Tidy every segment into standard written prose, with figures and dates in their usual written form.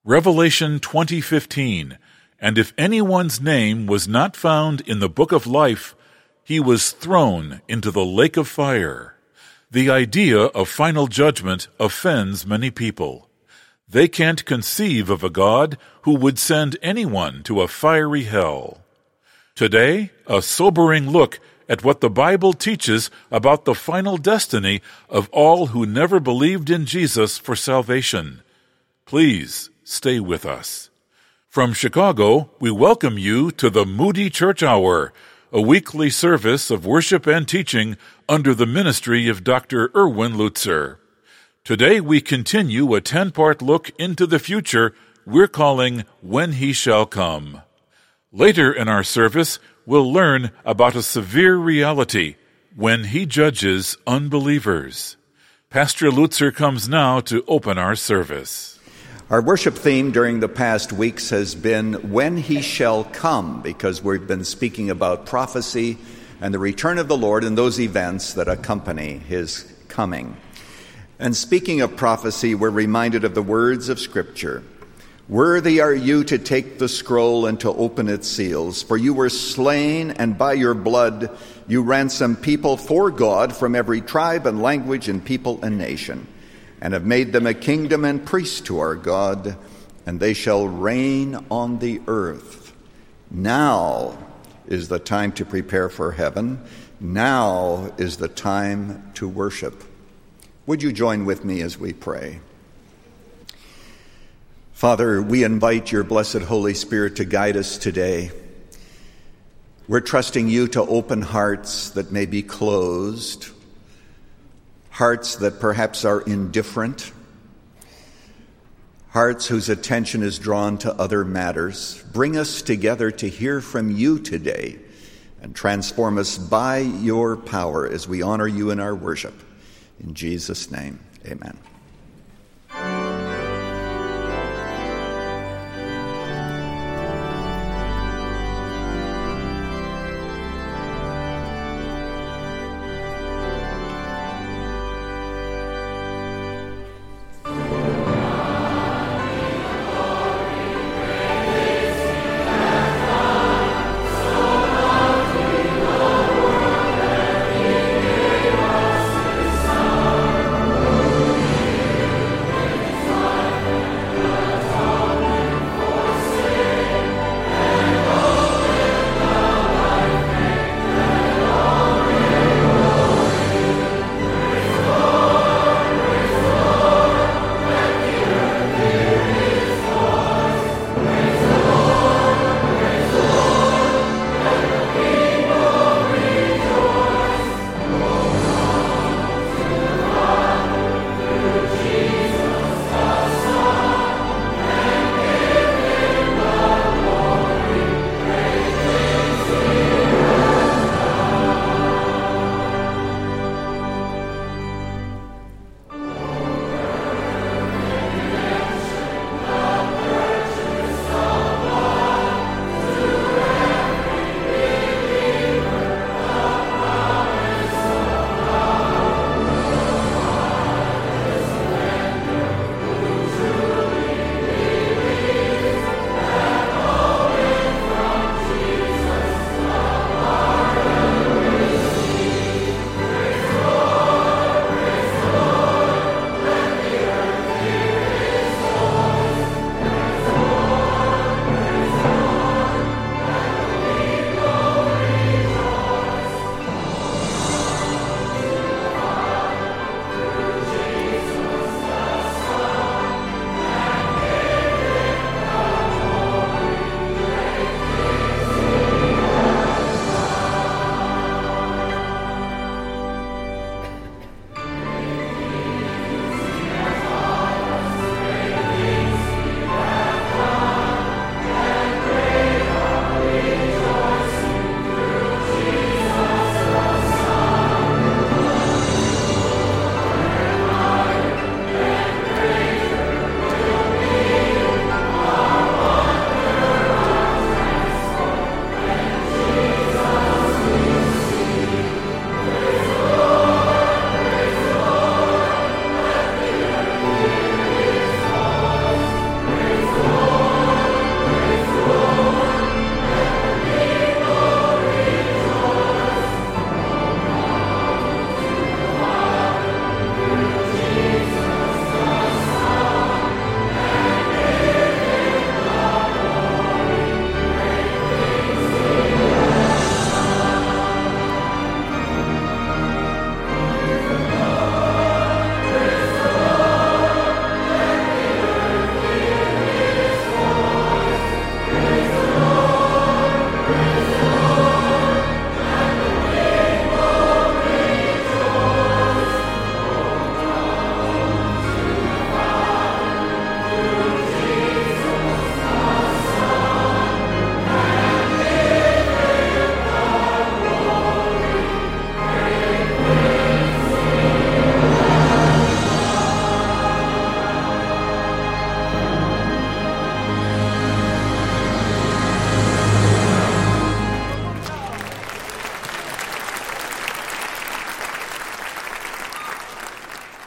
Revelation 20:15, and if anyone's name was not found in the book of life, he was thrown into the lake of fire. The idea of final judgment offends many people. They can't conceive of a God who would send anyone to a fiery hell. Today, a sobering look at what the Bible teaches about the final destiny of all who never believed in Jesus for salvation. Please stay with us. From Chicago, we welcome you to the Moody Church Hour, a weekly service of worship and teaching under the ministry of Dr. Erwin Lutzer. Today we continue a 10-part look into the future we're calling When He Shall Come. Later in our service, we'll learn about a severe reality when He judges unbelievers. Pastor Lutzer comes now to open our service. Our worship theme during the past weeks has been When He Shall Come, because we've been speaking about prophecy and the return of the Lord and those events that accompany His coming. And speaking of prophecy, we're reminded of the words of Scripture. Worthy are you to take the scroll and to open its seals, for you were slain, and by your blood you ransomed people for God from every tribe and language and people and nation, and have made them a kingdom and priests to our God, and they shall reign on the earth. Now is the time to prepare for heaven. Now is the time to worship. Would you join with me as we pray? Father, we invite your blessed Holy Spirit to guide us today. We're trusting you to open hearts that may be closed, hearts that perhaps are indifferent, hearts whose attention is drawn to other matters. Bring us together to hear from you today and transform us by your power as we honor you in our worship. In Jesus' name, amen.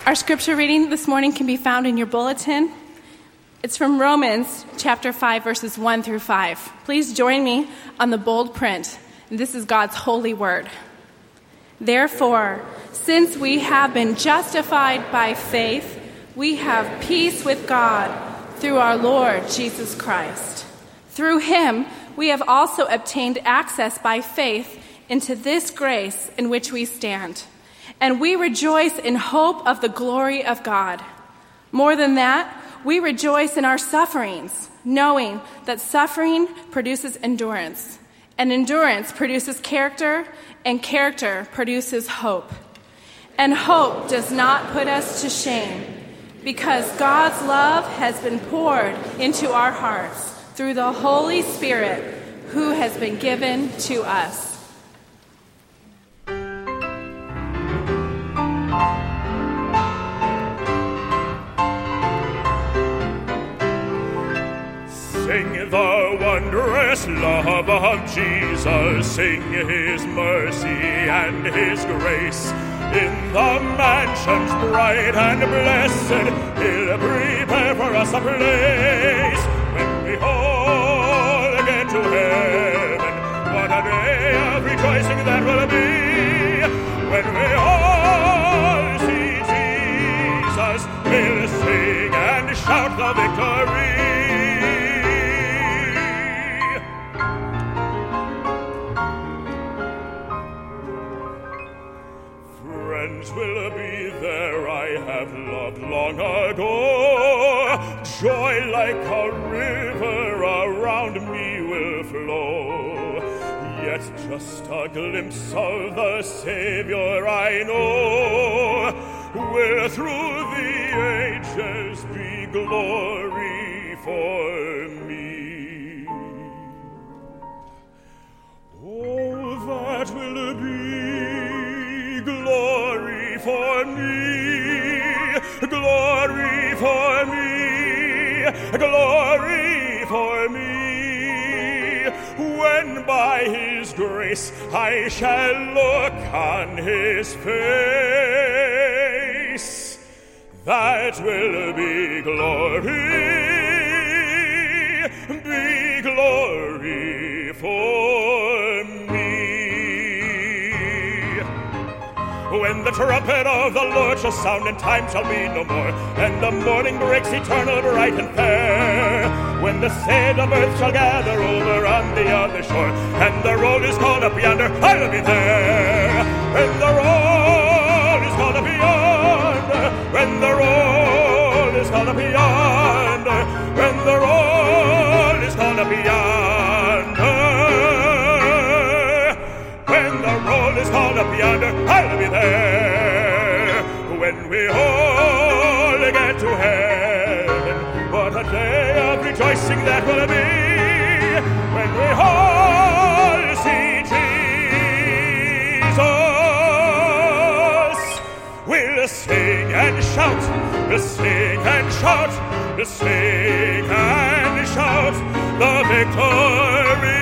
Our scripture reading this morning can be found in your bulletin. It's from Romans chapter 5, verses 1 through 5. Please join me on the bold print. This is God's holy word. Therefore, since we have been justified by faith, we have peace with God through our Lord Jesus Christ. Through him, we have also obtained access by faith into this grace in which we stand. And we rejoice in hope of the glory of God. More than that, we rejoice in our sufferings, knowing that suffering produces endurance, and endurance produces character, and character produces hope. And hope does not put us to shame, because God's love has been poured into our hearts through the Holy Spirit who has been given to us. Sing the wondrous love of Jesus, sing his mercy and his grace. In the mansions bright and blessed, he'll prepare for us a place. When we all get to heaven, what a day of rejoicing that will be. When we all see Jesus, we'll sing and shout the victory. Will be there I have loved long ago. Joy like a river around me will flow. Yet just a glimpse of the Savior I know will through the ages be glory for me. Oh, that will be glory for me, glory for me, glory for me, when by his grace I shall look on his face. That will be glory for me. When the trumpet of the Lord shall sound and time shall be no more, and the morning breaks eternal, bright and fair, when the saints of earth shall gather over on the other shore, and the roll is called up yonder, I'll be there. When the roll is called up yonder, when the roll is called up yonder, when the roll is called up yonder, when the roll is called up yonder, I'll be there. When we all get to heaven, what a day of rejoicing that will be. When we all see Jesus, we'll sing and shout, we'll sing and shout, we'll sing and shout the victory.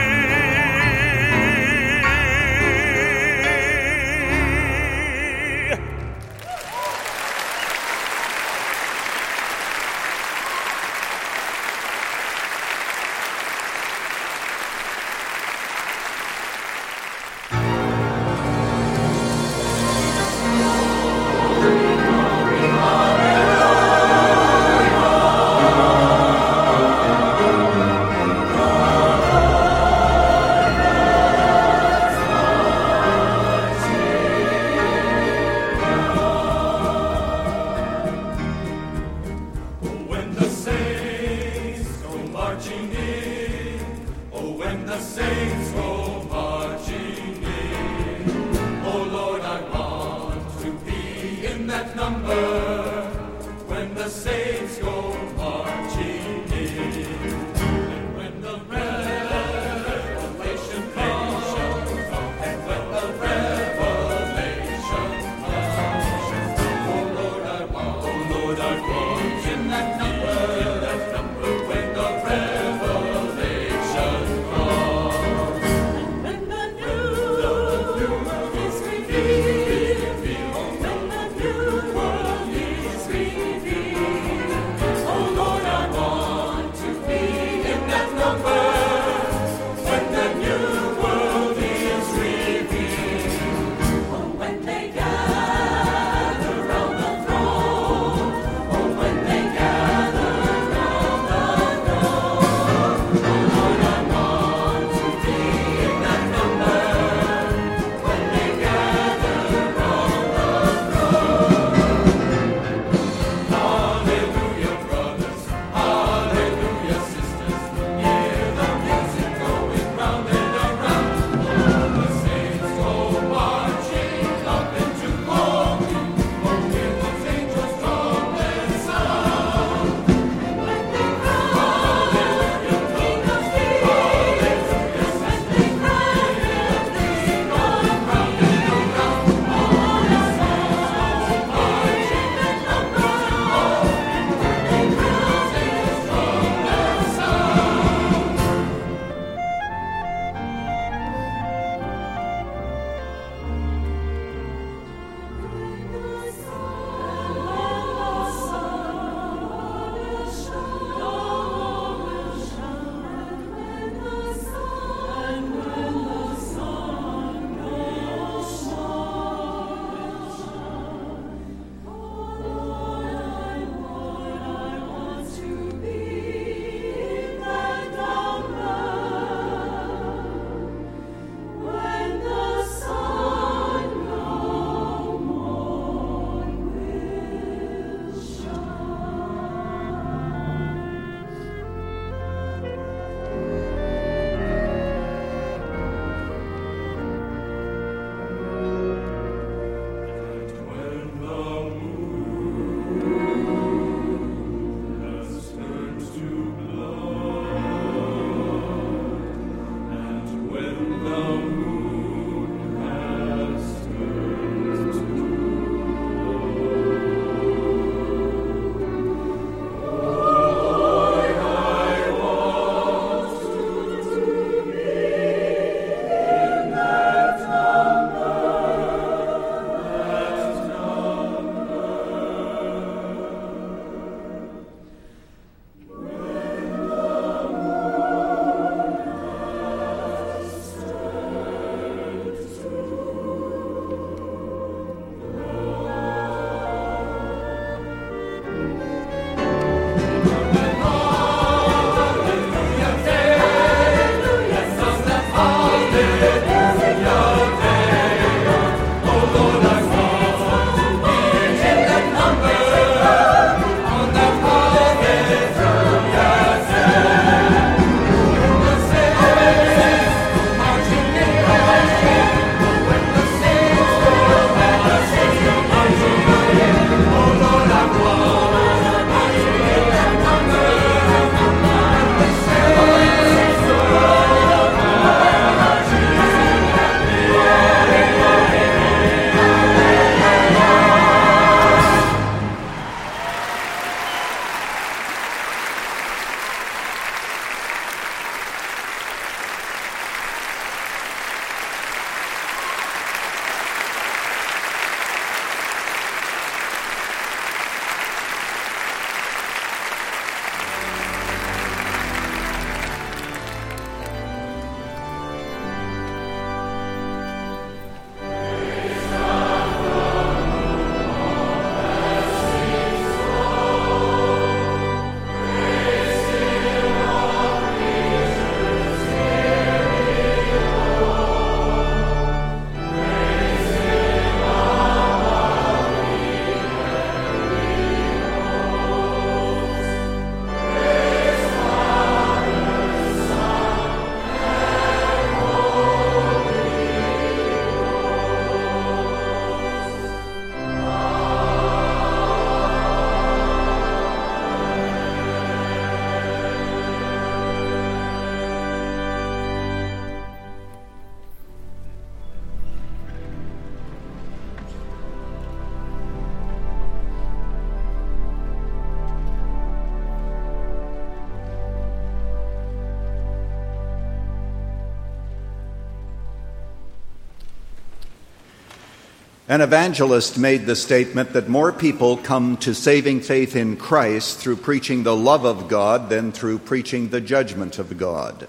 An evangelist made the statement that more people come to saving faith in Christ through preaching the love of God than through preaching the judgment of God.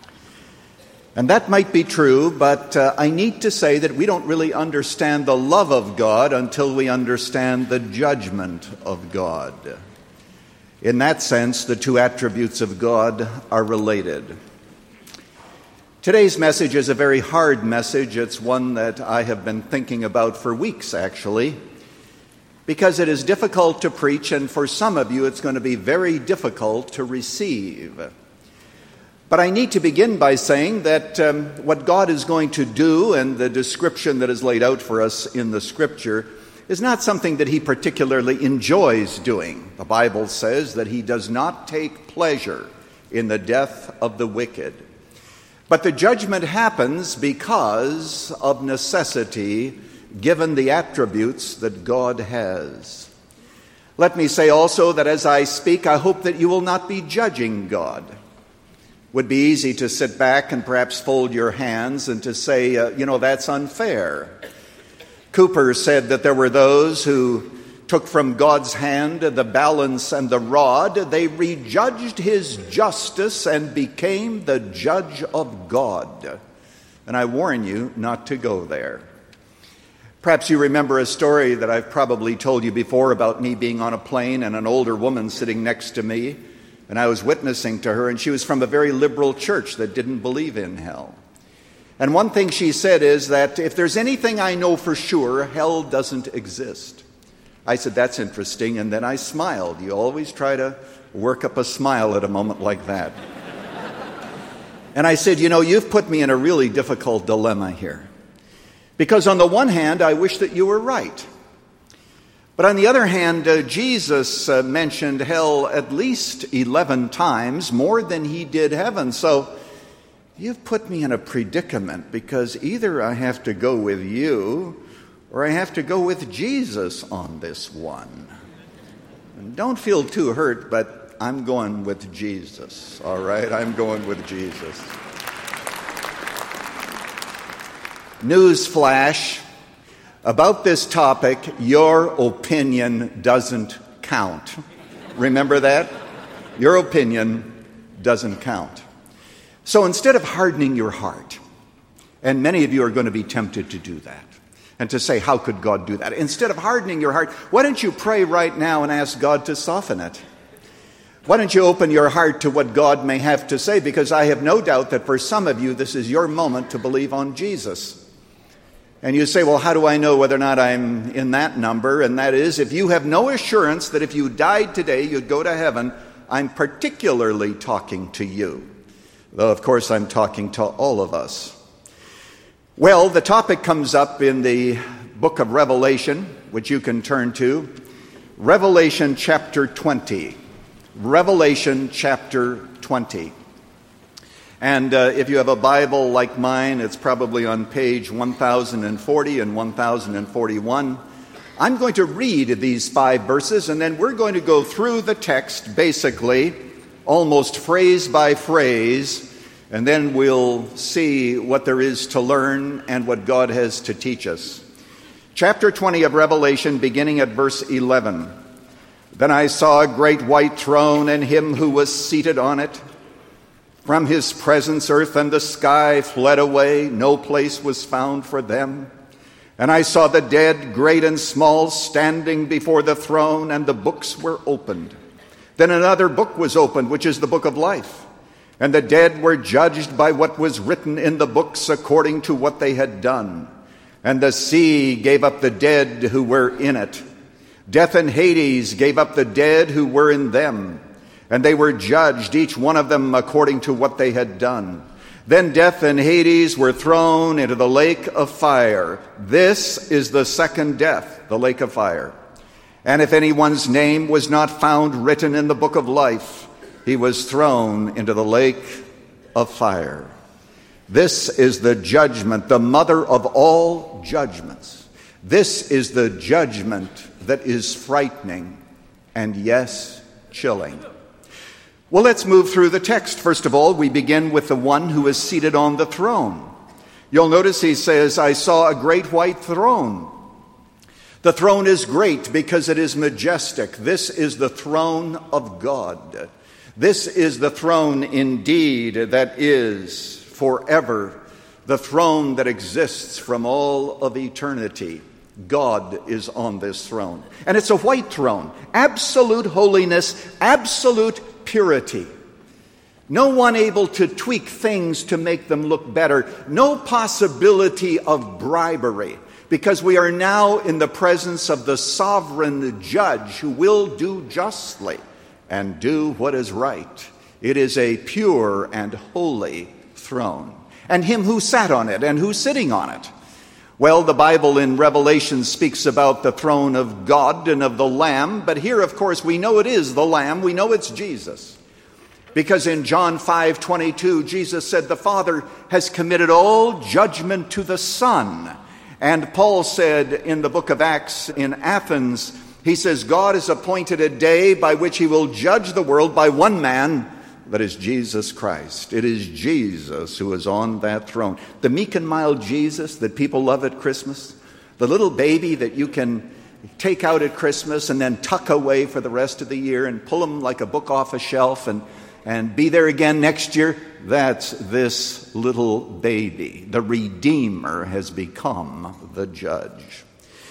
And that might be true, but I need to say that we don't really understand the love of God until we understand the judgment of God. In that sense, the two attributes of God are related. Today's message is a very hard message. It's one that I have been thinking about for weeks, actually, because it is difficult to preach, and for some of you it's going to be very difficult to receive. But I need to begin by saying that what God is going to do and the description that is laid out for us in the Scripture is not something that he particularly enjoys doing. The Bible says that he does not take pleasure in the death of the wicked. But the judgment happens because of necessity, given the attributes that God has. Let me say also that as I speak, I hope that you will not be judging God. It would be easy to sit back and perhaps fold your hands and to say, that's unfair. Cooper said that there were those who took from God's hand the balance and the rod. They rejudged his justice and became the judge of God. And I warn you not to go there. Perhaps you remember a story that I've probably told you before about me being on a plane and an older woman sitting next to me, and I was witnessing to her, and she was from a very liberal church that didn't believe in hell. And one thing she said is that if there's anything I know for sure, hell doesn't exist. I said, that's interesting, and then I smiled. You always try to work up a smile at a moment like that. And I said, you've put me in a really difficult dilemma here. Because on the one hand, I wish that you were right. But on the other hand, Jesus mentioned hell at least 11 times, more than he did heaven. So you've put me in a predicament, because either I have to go with you or I have to go with Jesus on this one. And don't feel too hurt, but I'm going with Jesus, all right? I'm going with Jesus. Newsflash, about this topic, your opinion doesn't count. Remember that? Your opinion doesn't count. So instead of hardening your heart, and many of you are going to be tempted to do that, and to say, how could God do that? Instead of hardening your heart, why don't you pray right now and ask God to soften it? Why don't you open your heart to what God may have to say? Because I have no doubt that for some of you, this is your moment to believe on Jesus. And you say, well, how do I know whether or not I'm in that number? And that is, if you have no assurance that if you died today, you'd go to heaven, I'm particularly talking to you. Though, of course, I'm talking to all of us. Well, the topic comes up in the book of Revelation, which you can turn to. Revelation chapter 20. Revelation chapter 20. And if you have a Bible like mine, it's probably on page 1040 and 1041. I'm going to read these 5 verses, and then we're going to go through the text, basically, almost phrase by phrase, and then we'll see what there is to learn and what God has to teach us. Chapter 20 of Revelation, beginning at verse 11. Then I saw a great white throne and him who was seated on it. From his presence earth and the sky fled away. No place was found for them. And I saw the dead, great and small, standing before the throne, and the books were opened. Then another book was opened, which is the book of life. And the dead were judged by what was written in the books according to what they had done. And the sea gave up the dead who were in it. Death and Hades gave up the dead who were in them. And they were judged, each one of them according to what they had done. Then death and Hades were thrown into the lake of fire. This is the second death, the lake of fire. And if anyone's name was not found written in the book of life, he was thrown into the lake of fire. This is the judgment, the mother of all judgments. This is the judgment that is frightening and, yes, chilling. Well, let's move through the text. First of all, we begin with the one who is seated on the throne. You'll notice he says, I saw a great white throne. The throne is great because it is majestic. This is the throne of God. This is the throne indeed that is forever, the throne that exists from all of eternity. God is on this throne. And it's a white throne. Absolute holiness, absolute purity. No one able to tweak things to make them look better. No possibility of bribery. Because we are now in the presence of the sovereign judge who will do justly and do what is right. It is a pure and holy throne. And him who sat on it and who's sitting on it. Well, the Bible in Revelation speaks about the throne of God and of the Lamb. But here, of course, we know it is the Lamb. We know it's Jesus. Because in John 5:22, Jesus said the Father has committed all judgment to the Son. And Paul said in the book of Acts in Athens, he says, God has appointed a day by which he will judge the world by one man, that is Jesus Christ. It is Jesus who is on that throne. The meek and mild Jesus that people love at Christmas, the little baby that you can take out at Christmas and then tuck away for the rest of the year and pull him like a book off a shelf and be there again next year. That's this little baby. The Redeemer has become the judge.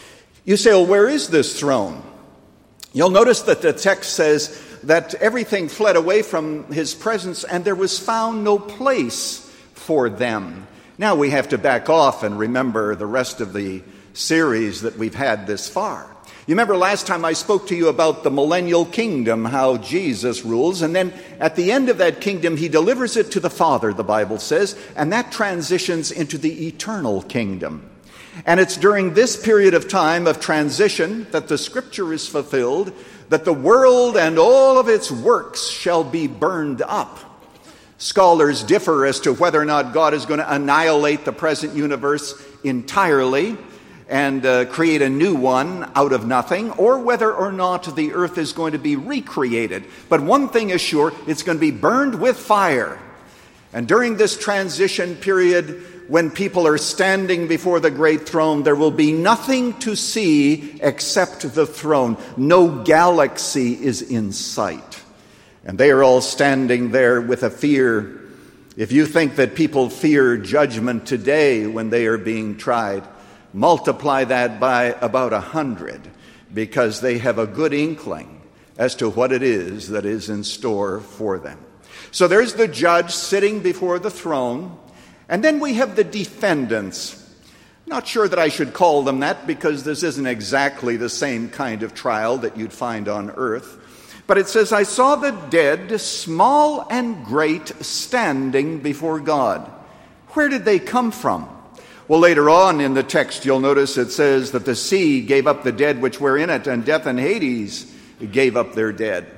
You say, well, where is this throne? You'll notice that the text says that everything fled away from his presence and there was found no place for them. Now we have to back off and remember the rest of the series that we've had this far. You remember last time I spoke to you about the millennial kingdom, how Jesus rules, and then at the end of that kingdom, he delivers it to the Father, the Bible says, and that transitions into the eternal kingdom. And it's during this period of time of transition that the scripture is fulfilled, that the world and all of its works shall be burned up. Scholars differ as to whether or not God is going to annihilate the present universe entirely and create a new one out of nothing, or whether or not the earth is going to be recreated. But one thing is sure, it's going to be burned with fire. And during this transition period, when people are standing before the great throne, there will be nothing to see except the throne. No galaxy is in sight. And they are all standing there with a fear. If you think that people fear judgment today when they are being tried, multiply that by about 100, because they have a good inkling as to what it is that is in store for them. So there's the judge sitting before the throne, and then we have the defendants. Not sure that I should call them that, because this isn't exactly the same kind of trial that you'd find on earth. But it says, I saw the dead, small and great, standing before God. Where did they come from? Well, later on in the text, you'll notice it says that the sea gave up the dead which were in it, and death and Hades gave up their dead.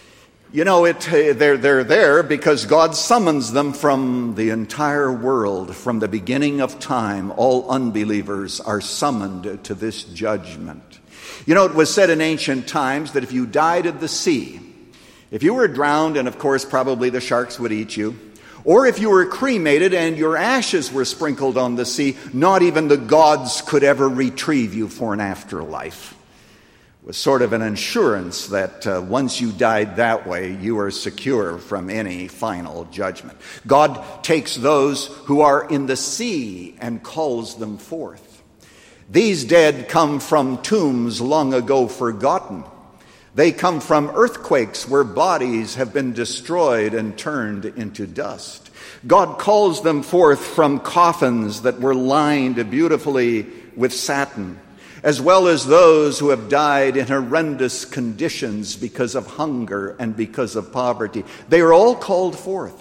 You know, they're there because God summons them from the entire world. From the beginning of time, all unbelievers are summoned to this judgment. You know, it was said in ancient times that if you died at the sea, if you were drowned, and of course probably the sharks would eat you, or if you were cremated and your ashes were sprinkled on the sea, not even the gods could ever retrieve you for an afterlife. It was sort of an assurance that once you died that way, you are secure from any final judgment. God takes those who are in the sea and calls them forth. These dead come from tombs long ago forgotten. They come from earthquakes where bodies have been destroyed and turned into dust. God calls them forth from coffins that were lined beautifully with satin, as well as those who have died in horrendous conditions because of hunger and because of poverty. They are all called forth.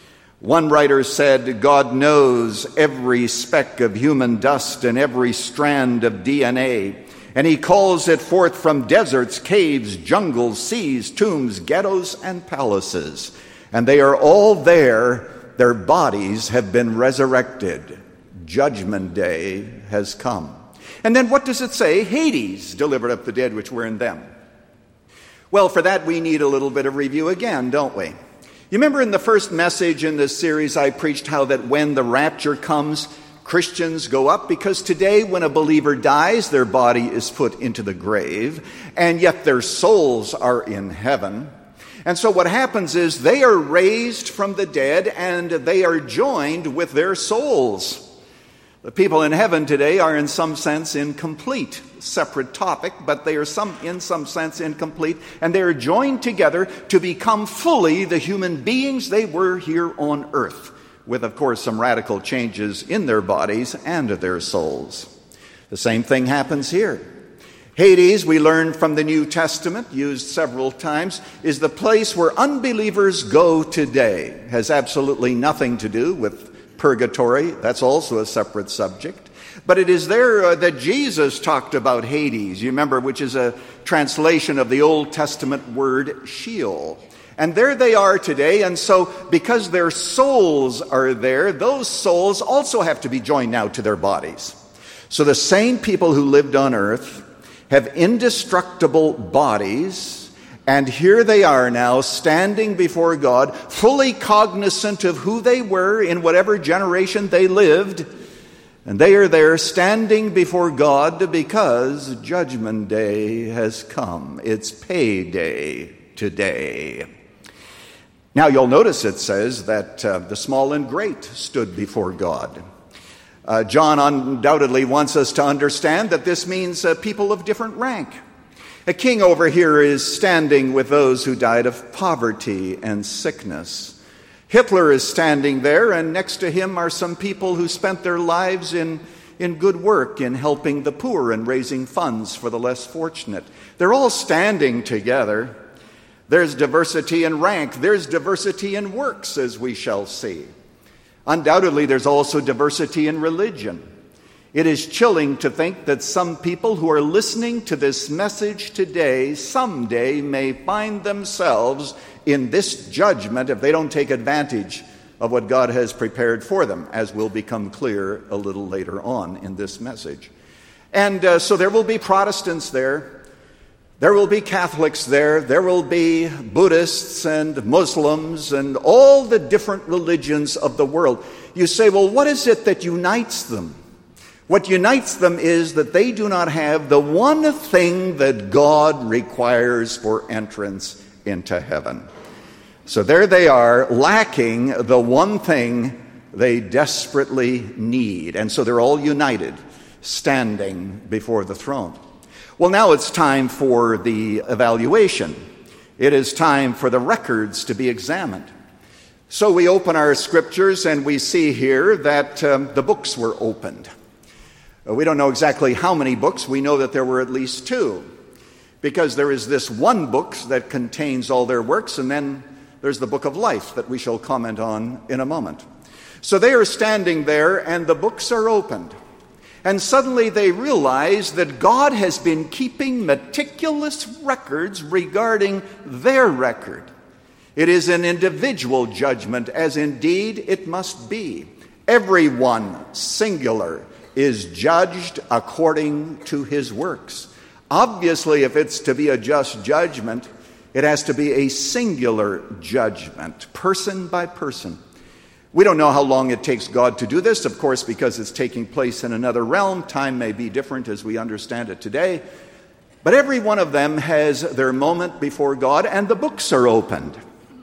One writer said, God knows every speck of human dust and every strand of DNA, and he calls it forth from deserts, caves, jungles, seas, tombs, ghettos, and palaces. And they are all there. Their bodies have been resurrected. Judgment day has come. And then what does it say? Hades delivered up the dead which were in them. Well, for that we need a little bit of review again, don't we? You remember in the first message in this series I preached how that when the rapture comes, Christians go up because today when a believer dies, their body is put into the grave, and yet their souls are in heaven. And so what happens is they are raised from the dead and they are joined with their souls. The people in heaven today are in some sense incomplete. Separate topic, but they are in some sense incomplete, and they are joined together to become fully the human beings they were here on earth, with, of course, some radical changes in their bodies and their souls. The same thing happens here. Hades, we learn from the New Testament, used several times, is the place where unbelievers go today. It has absolutely nothing to do with purgatory. That's also a separate subject. But it is there that Jesus talked about Hades, you remember, which is a translation of the Old Testament word Sheol. And there they are today, and so because their souls are there, those souls also have to be joined now to their bodies. So the same people who lived on earth have indestructible bodies, and here they are now standing before God, fully cognizant of who they were in whatever generation they lived, and they are there standing before God because Judgment Day has come. It's payday today. Now you'll notice it says that the small and great stood before God. John undoubtedly wants us to understand that this means people of different rank. A king over here is standing with those who died of poverty and sickness. Hitler is standing there, and next to him are some people who spent their lives in good work, in helping the poor and raising funds for the less fortunate. They're all standing together. There's diversity in rank. There's diversity in works, as we shall see. Undoubtedly, there's also diversity in religion. It is chilling to think that some people who are listening to this message today someday may find themselves in this judgment if they don't take advantage of what God has prepared for them, as will become clear a little later on in this message. And so there will be Protestants there. There will be Catholics there. There will be Buddhists and Muslims and all the different religions of the world. You say, well, what is it that unites them? What unites them is that they do not have the one thing that God requires for entrance into heaven. So there they are, lacking the one thing they desperately need. And so they're all united, standing before the throne. Well, now it's time for the evaluation. It is time for the records to be examined. So we open our scriptures and we see here that the books were opened. We don't know exactly how many books. We know that there were at least 2, because there is this one book that contains all their works, and then there's the book of life that we shall comment on in a moment. So they are standing there and the books are opened. And suddenly they realize that God has been keeping meticulous records regarding their record. It is an individual judgment, as indeed it must be. Everyone, singular, is judged according to his works. Obviously, if it's to be a just judgment, it has to be a singular judgment, person by person. We don't know how long it takes God to do this, of course, because it's taking place in another realm. Time may be different as we understand it today. But every one of them has their moment before God, and the books are opened.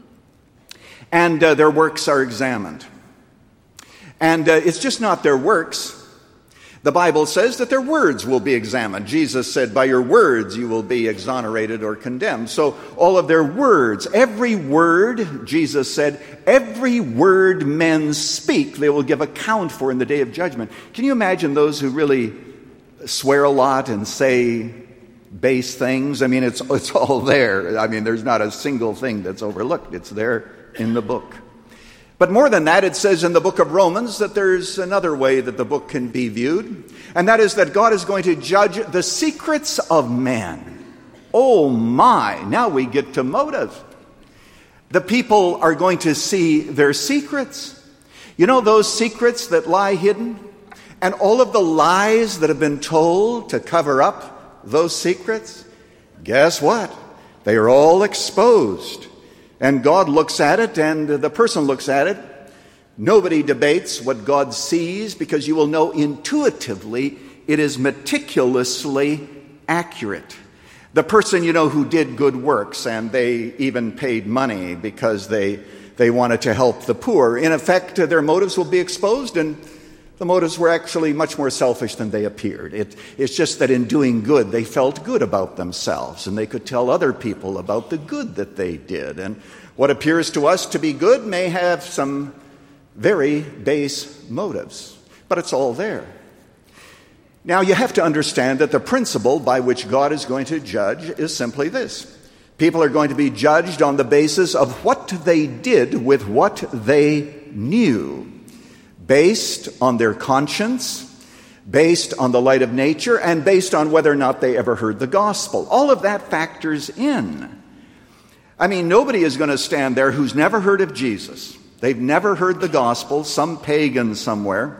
And their works are examined. And it's just not their works. The Bible says that their words will be examined. Jesus said, by your words you will be exonerated or condemned. So all of their words, every word, Jesus said, every word men speak, they will give account for in the day of judgment. Can you imagine those who really swear a lot and say base things? I mean, it's all there. I mean, there's not a single thing that's overlooked. It's there in the book. But more than that, it says in the book of Romans that there's another way that the book can be viewed, and that is that God is going to judge the secrets of men. Oh my, now we get to motive. The people are going to see their secrets. You know those secrets that lie hidden? And all of the lies that have been told to cover up those secrets? Guess what? They are all exposed. And God looks at it, and the person looks at it Nobody debates what God sees because you will know intuitively it is meticulously accurate. The person who did good works and they even paid money because they wanted to help the poor, in effect, their motives will be exposed, and the motives were actually much more selfish than they appeared. It's just that in doing good, they felt good about themselves, and they could tell other people about the good that they did. And what appears to us to be good may have some very base motives, but it's all there. Now, you have to understand that the principle by which God is going to judge is simply this. People are going to be judged on the basis of what they did with what they knew, based on their conscience, based on the light of nature, and based on whether or not they ever heard the gospel. All of that factors in. I mean, nobody is going to stand there who's never heard of Jesus. They've never heard the gospel, some pagan somewhere.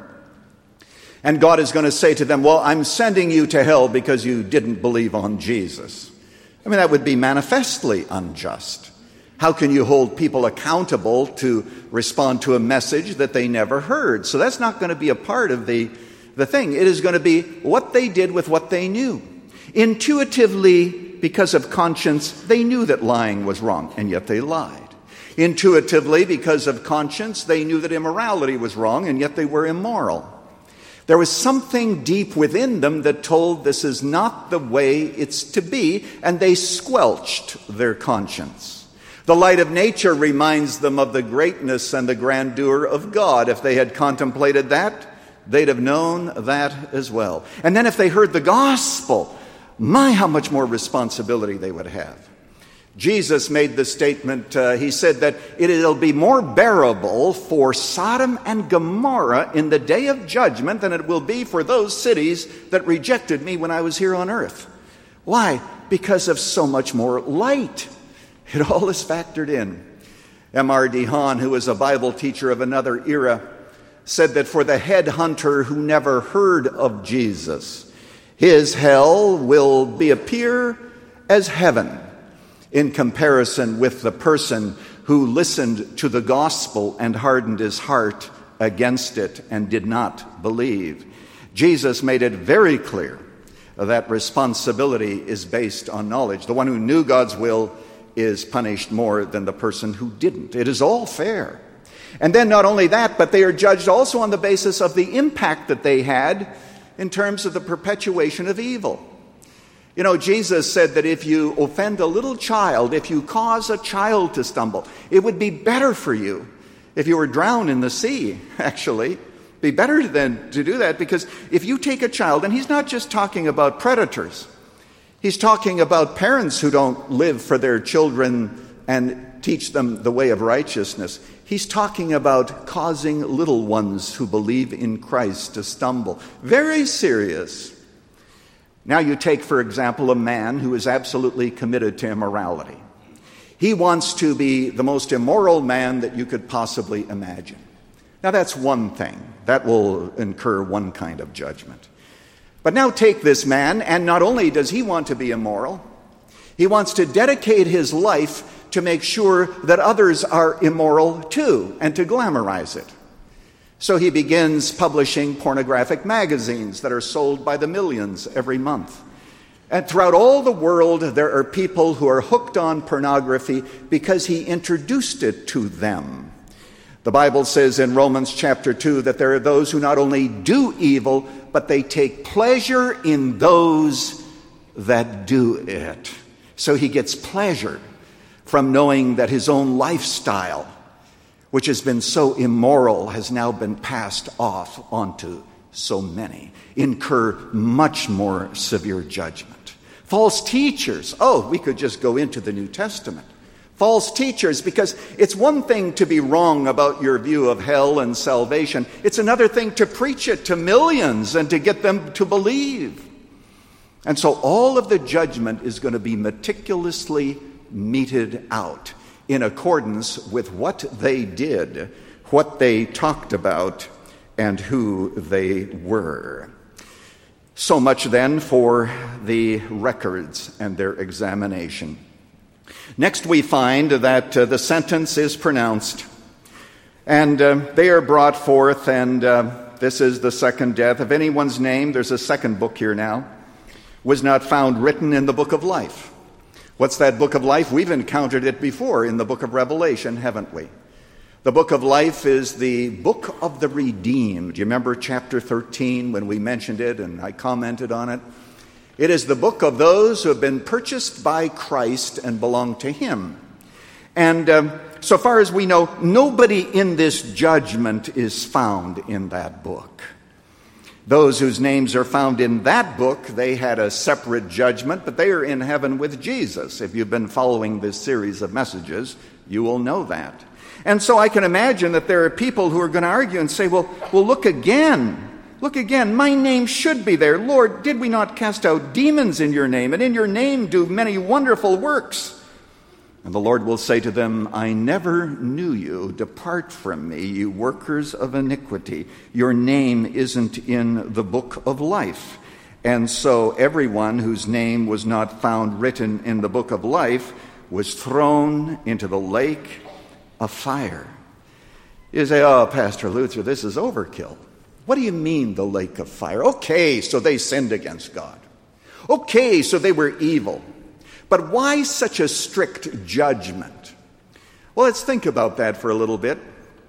And God is going to say to them, well, I'm sending you to hell because you didn't believe on Jesus. I mean, that would be manifestly unjust. How can you hold people accountable to respond to a message that they never heard? So that's not going to be a part of the thing. It is going to be what they did with what they knew. Intuitively, because of conscience, they knew that lying was wrong, and yet they lied. Intuitively, because of conscience, they knew that immorality was wrong, and yet they were immoral. There was something deep within them that told this is not the way it's to be, and they squelched their conscience. The light of nature reminds them of the greatness and the grandeur of God. If they had contemplated that, they'd have known that as well. And then if they heard the gospel, my, how much more responsibility they would have. Jesus made the statement, he said that it'll be more bearable for Sodom and Gomorrah in the day of judgment than it will be for those cities that rejected me when I was here on earth. Why? Because of so much more light. It all is factored in. M.R. DeHaan, who was a Bible teacher of another era, said that for the headhunter who never heard of Jesus, his hell will appear as heaven in comparison with the person who listened to the gospel and hardened his heart against it and did not believe. Jesus made it very clear that responsibility is based on knowledge. The one who knew God's will is punished more than the person who didn't. It is all fair. And then not only that, but they are judged also on the basis of the impact that they had in terms of the perpetuation of evil. You know, Jesus said that if you offend a little child, if you cause a child to stumble, it would be better for you if you were drowned in the sea, actually. It'd be better than to do that, because if you take a child, and he's not just talking about predators, he's talking about parents who don't live for their children and teach them the way of righteousness. He's talking about causing little ones who believe in Christ to stumble. Very serious. Now you take, for example, a man who is absolutely committed to immorality. He wants to be the most immoral man that you could possibly imagine. Now that's one thing. That will incur one kind of judgment. But now take this man, and not only does he want to be immoral, he wants to dedicate his life to make sure that others are immoral too, and to glamorize it. So he begins publishing pornographic magazines that are sold by the millions every month. And throughout all the world, there are people who are hooked on pornography because he introduced it to them. The Bible says in Romans chapter 2 that there are those who not only do evil, but they take pleasure in those that do it. So he gets pleasure from knowing that his own lifestyle, which has been so immoral, has now been passed off onto so many, incur much more severe judgment. False teachers. Oh, we could just go into the New Testament. False teachers, because it's one thing to be wrong about your view of hell and salvation. It's another thing to preach it to millions and to get them to believe. And so all of the judgment is going to be meticulously meted out in accordance with what they did, what they talked about, and who they were. So much then for the records and their examination. Next we find that the sentence is pronounced. And they are brought forth, and this is the second death. If anyone's name, there's a second book here now, was not found written in the book of life. What's that book of life? We've encountered it before in the book of Revelation, haven't we? The book of life is the book of the redeemed. Do you remember chapter 13 when we mentioned it and I commented on it? It is the book of those who have been purchased by Christ and belong to Him. And so far as we know, nobody in this judgment is found in that book. Those whose names are found in that book, they had a separate judgment, but they are in heaven with Jesus. If you've been following this series of messages, you will know that. And so I can imagine that there are people who are going to argue and say, well, look again. Look again. My name should be there. Lord, did we not cast out demons in your name, and in your name do many wonderful works? And the Lord will say to them, I never knew you. Depart from me, you workers of iniquity. Your name isn't in the book of life. And so everyone whose name was not found written in the book of life was thrown into the lake of fire. You say, oh, Pastor Luther, this is overkill. What do you mean, the lake of fire? Okay, so they sinned against God. Okay, so they were evil. But why such a strict judgment? Well, let's think about that for a little bit.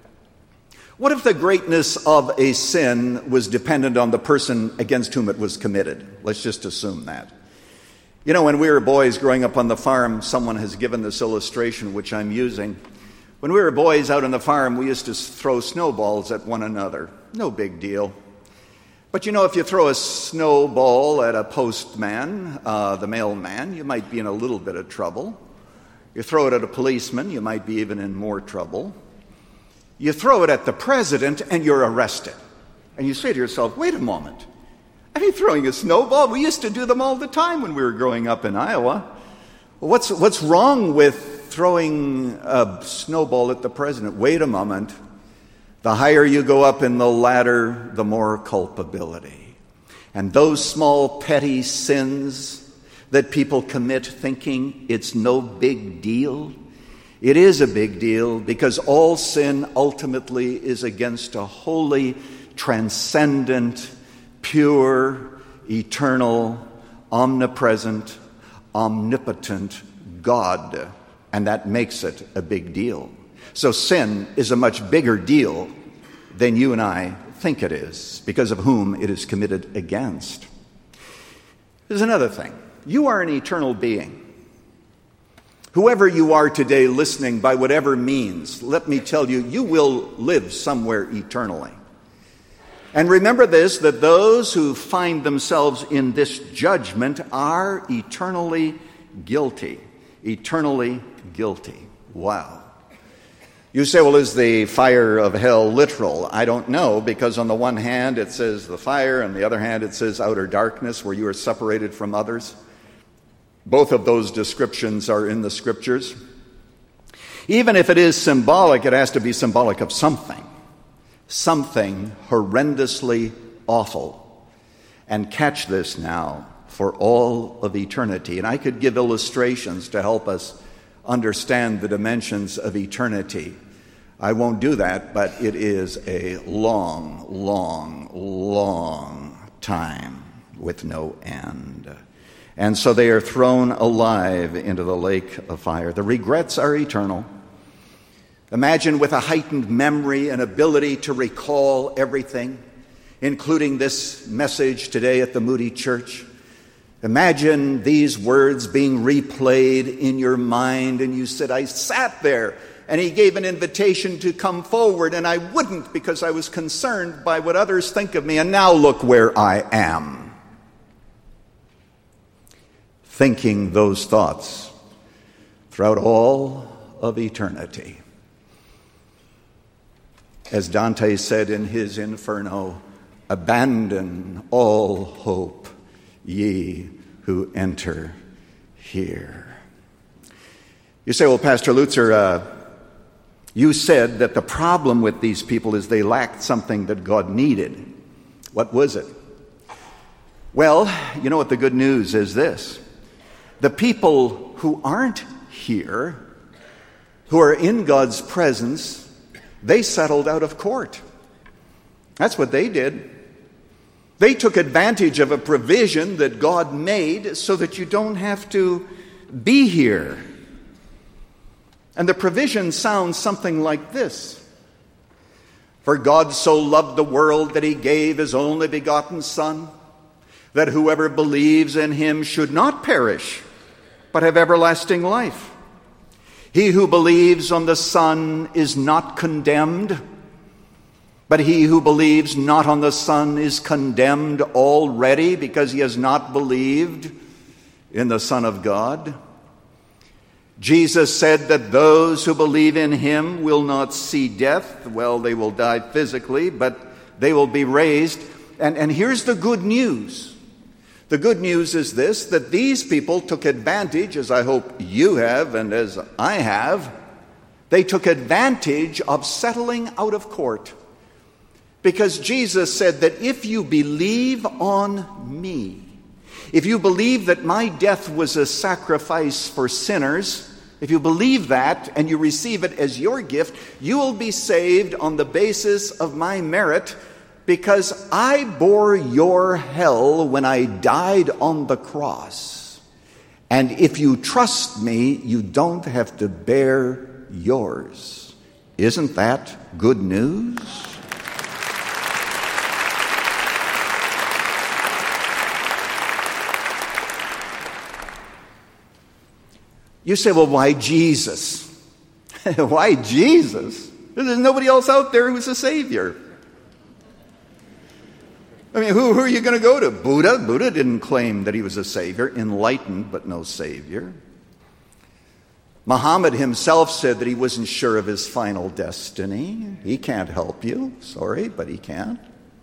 What if the greatness of a sin was dependent on the person against whom it was committed? Let's just assume that. You know, when we were boys growing up on the farm, someone has given this illustration, which I'm using. When we were boys out on the farm, we used to throw snowballs at one another. No big deal. But you know, if you throw a snowball at a postman, the mailman, you might be in a little bit of trouble. You throw it at a policeman, you might be even in more trouble. You throw it at the president, and you're arrested. And you say to yourself, wait a moment. Are you throwing a snowball? We used to do them all the time when we were growing up in Iowa. Well, what's wrong with throwing a snowball at the president? Wait a moment. The higher you go up in the ladder, the more culpability. And those small petty sins that people commit thinking it's no big deal, it is a big deal, because all sin ultimately is against a holy, transcendent, pure, eternal, omnipresent, omnipotent God. And that makes it a big deal. So sin is a much bigger deal than you and I think it is, because of whom it is committed against. There's another thing. You are an eternal being. Whoever you are today listening, by whatever means, let me tell you, you will live somewhere eternally. And remember this, that those who find themselves in this judgment are eternally guilty. Eternally guilty. Wow. You say, well, is the fire of hell literal? I don't know, because on the one hand it says the fire, on the other hand it says outer darkness, where you are separated from others. Both of those descriptions are in the Scriptures. Even if it is symbolic, it has to be symbolic of something. Something horrendously awful. And catch this now, for all of eternity. And I could give illustrations to help us understand the dimensions of eternity. I won't do that, but it is a long, long, long time with no end. And so they are thrown alive into the lake of fire. The regrets are eternal. Imagine with a heightened memory and ability to recall everything, including this message today at the Moody Church. Imagine these words being replayed in your mind, and you said, I sat there, and he gave an invitation to come forward, and I wouldn't because I was concerned by what others think of me, and now look where I am. Thinking those thoughts throughout all of eternity. As Dante said in his Inferno, abandon all hope, ye who enter here. You say, well, Pastor Lutzer, you said that the problem with these people is they lacked something that God needed. What was it? Well, you know what the good news is this. The people who aren't here, who are in God's presence, They settled out of court. That's what they did. They took advantage of a provision that God made so that you don't have to be here. And the provision sounds something like this. For God so loved the world that he gave his only begotten Son, that whoever believes in him should not perish, but have everlasting life. He who believes on the Son is not condemned, but he who believes not on the Son is condemned already because he has not believed in the Son of God. Jesus said that those who believe in him will not see death. Well, they will die physically, but they will be raised. And here's the good news. The good news is this, that these people took advantage, as I hope you have and as I have, they took advantage of settling out of court. Because Jesus said that if you believe on me, if you believe that my death was a sacrifice for sinners, if you believe that and you receive it as your gift, you will be saved on the basis of my merit, because I bore your hell when I died on the cross. And if you trust me, you don't have to bear yours. Isn't that good news? You say, well, why Jesus? Why Jesus? There's nobody else out there who's a Savior. I mean, who are you going to go to? Buddha? Buddha didn't claim that he was a Savior. Enlightened, but no Savior. Muhammad himself said that he wasn't sure of his final destiny. He can't help you. Sorry, but he can't.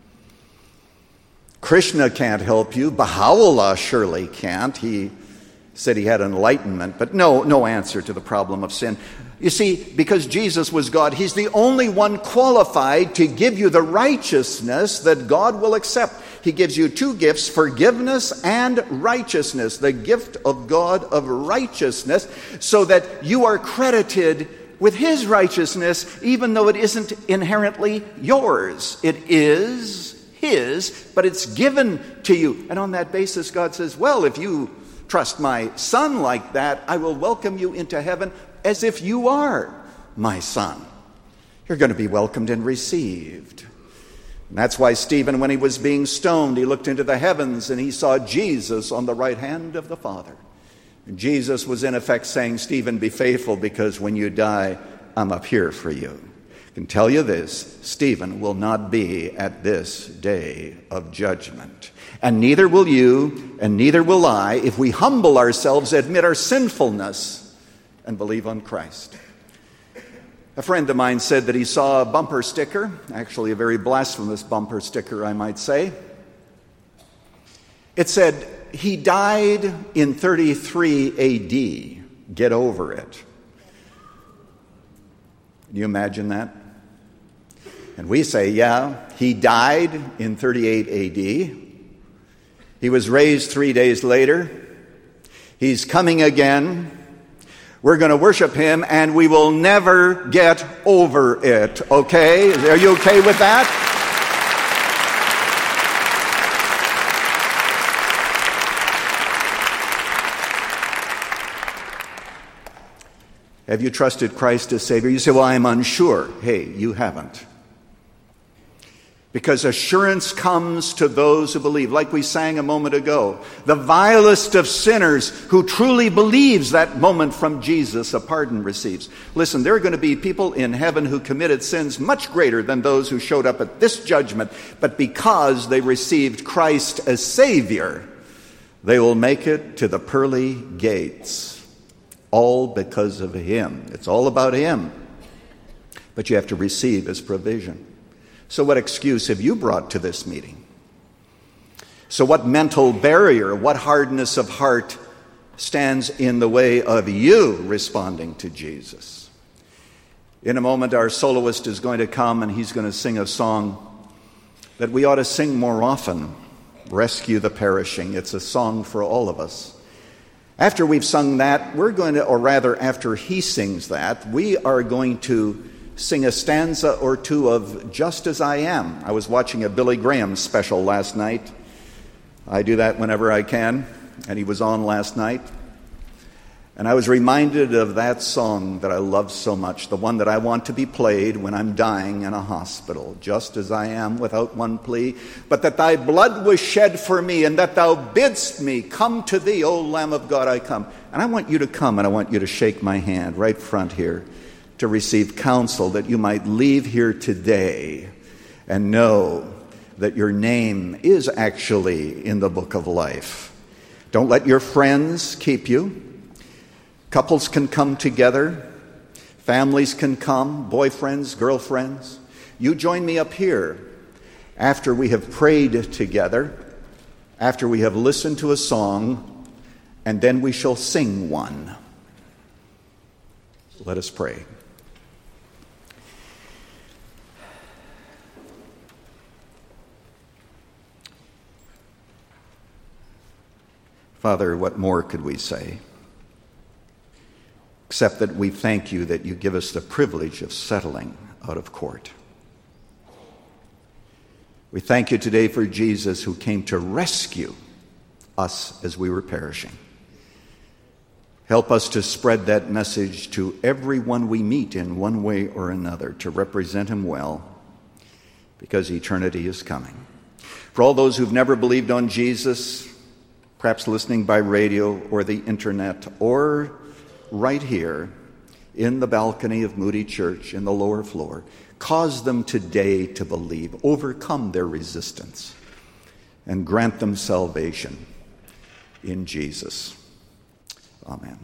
Krishna can't help you. Baha'u'llah surely can't. He said he had enlightenment, but no answer to the problem of sin. You see, because Jesus was God, he's the only one qualified to give you the righteousness that God will accept. He gives you two gifts, forgiveness and righteousness, the gift of God of righteousness, so that you are credited with his righteousness, even though it isn't inherently yours. It is his, but it's given to you. And on that basis, God says, well, if you trust my Son like that, I will welcome you into heaven as if you are my Son. You're going to be welcomed and received. And that's why Stephen, when he was being stoned, he looked into the heavens and he saw Jesus on the right hand of the Father. And Jesus was in effect saying, Stephen, be faithful, because when you die, I'm up here for you. I can tell you this, Stephen will not be at this day of judgment. And neither will you, and neither will I, if we humble ourselves, admit our sinfulness, and believe on Christ. A friend of mine said that he saw a bumper sticker, actually a very blasphemous bumper sticker, I might say. It said, he died in 33 AD. Get over it. Can you imagine that? And we say, yeah, he died in 38 AD. He was raised 3 days later. He's coming again. We're going to worship him, and we will never get over it, okay? Are you okay with that? Have you trusted Christ as Savior? You say, well, I'm unsure. Hey, you haven't. Because assurance comes to those who believe. Like we sang a moment ago, the vilest of sinners who truly believes that moment from Jesus, a pardon receives. Listen, there are going to be people in heaven who committed sins much greater than those who showed up at this judgment. But because they received Christ as Savior, they will make it to the pearly gates. All because of him. It's all about him. But you have to receive his provision. So what excuse have you brought to this meeting? So what mental barrier, what hardness of heart stands in the way of you responding to Jesus? In a moment, our soloist is going to come and he's going to sing a song that we ought to sing more often, Rescue the Perishing. It's a song for all of us. After we've sung that, we're going to, or rather after he sings that, we are going to sing a stanza or two of Just As I Am. I was watching a Billy Graham special last night. I do that whenever I can, and he was on last night. And I was reminded of that song that I love so much, the one that I want to be played when I'm dying in a hospital. Just as I am, without one plea, but that thy blood was shed for me, and that thou bidst me come to thee, O Lamb of God, I come. And I want you to come, and I want you to shake my hand right front here to receive counsel, that you might leave here today and know that your name is actually in the book of life. Don't let your friends keep you. Couples can come together. Families can come, boyfriends, girlfriends. You join me up here after we have prayed together, after we have listened to a song, and then we shall sing one. Let us pray. Father, what more could we say? Except that we thank you that you give us the privilege of settling out of court. We thank you today for Jesus, who came to rescue us as we were perishing. Help us to spread that message to everyone we meet in one way or another, to represent him well, because eternity is coming. For all those who've never believed on Jesus, perhaps listening by radio or the internet, or right here in the balcony of Moody Church in the lower floor, cause them today to believe, overcome their resistance, and grant them salvation in Jesus. Amen.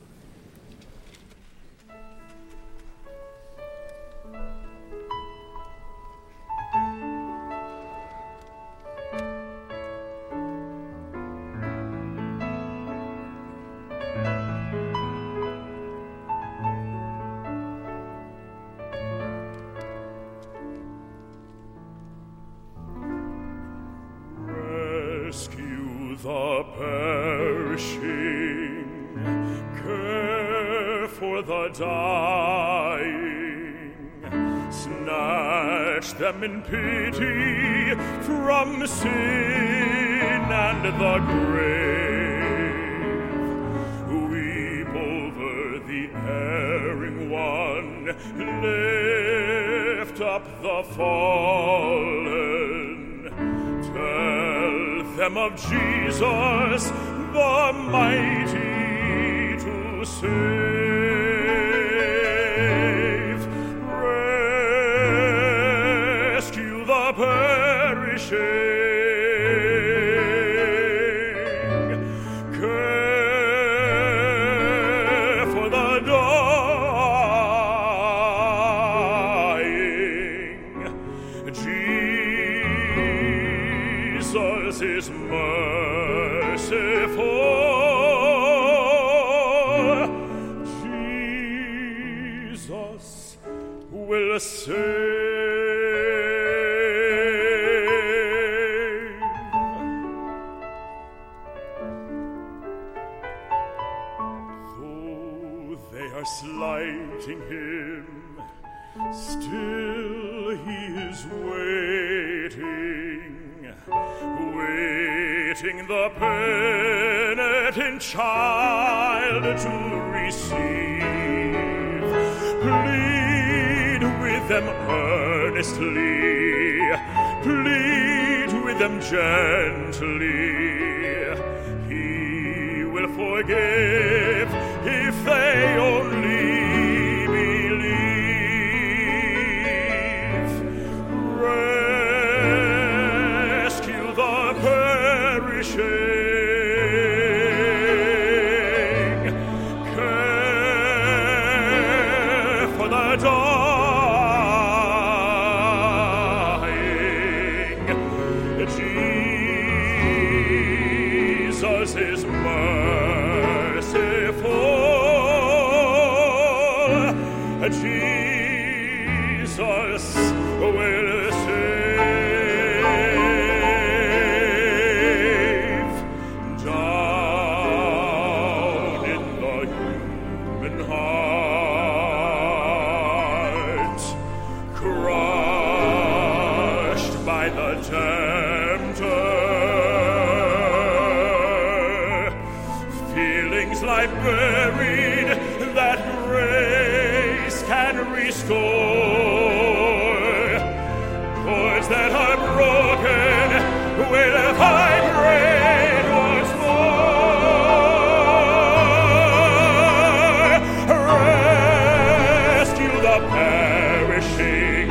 Rescue the perishing, care for the dying, snatch them in pity from sin and the grave. Weep over the erring one, lift up the fallen, tell them of Jesus, the mighty to save. Rescue the perishing, care for the dying. Jesus is merciful. Jesus will save. Though they are slighting him, still he is waiting the penitent child to receive. Plead with them earnestly, plead with them gently. He will forgive if they only believe. Rescue the perishing, care for the dying. Jesus is merciful. Jesus will save. Down in the human heart, crushed by the tempter. Feelings lie buried that grace can restore. Chords that are broken will vibrate once more. Rescue the perishing,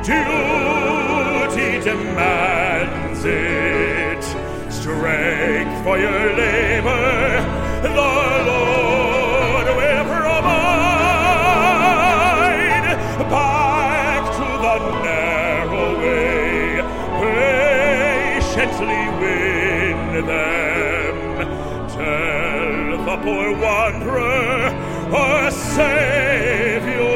duty demands it. Strength for your labor, the Lord will provide. Back to the narrow way, patiently win them. Tell the poor wanderer, a Savior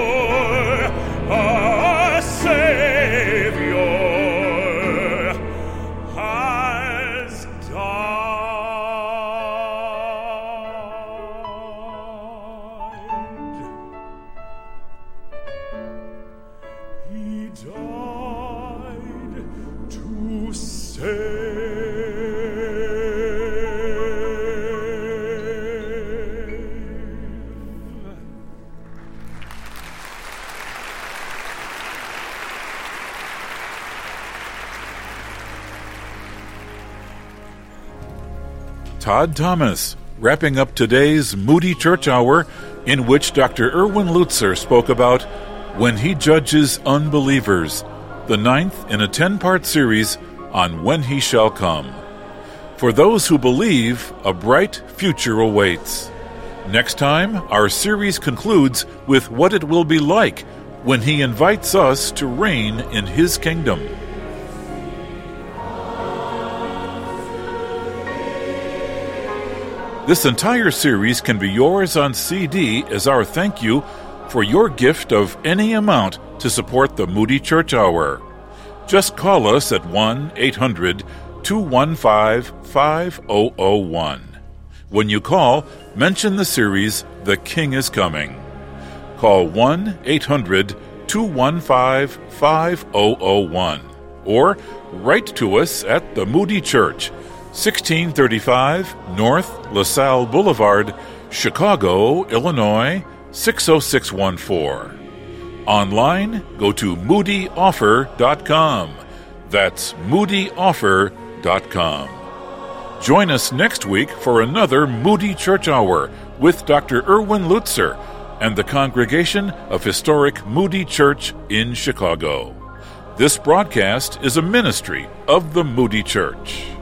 has died. He died to save. Todd Thomas, wrapping up today's Moody Church Hour, in which Dr. Erwin Lutzer spoke about When He Judges Unbelievers, the 9th in a 10-part series on When He Shall Come. For those who believe, a bright future awaits. Next time, our series concludes with what it will be like when He invites us to reign in His kingdom. This entire series can be yours on CD as our thank you for your gift of any amount to support the Moody Church Hour. Just call us at 1-800-215-5001. When you call, mention the series The King is Coming. Call 1-800-215-5001 or write to us at the Moody Church, 1635 North LaSalle Boulevard, Chicago, Illinois, 60614. Online, go to moodyoffer.com. That's moodyoffer.com. Join us next week for another Moody Church Hour with Dr. Erwin Lutzer and the congregation of historic Moody Church in Chicago. This broadcast is a ministry of the Moody Church.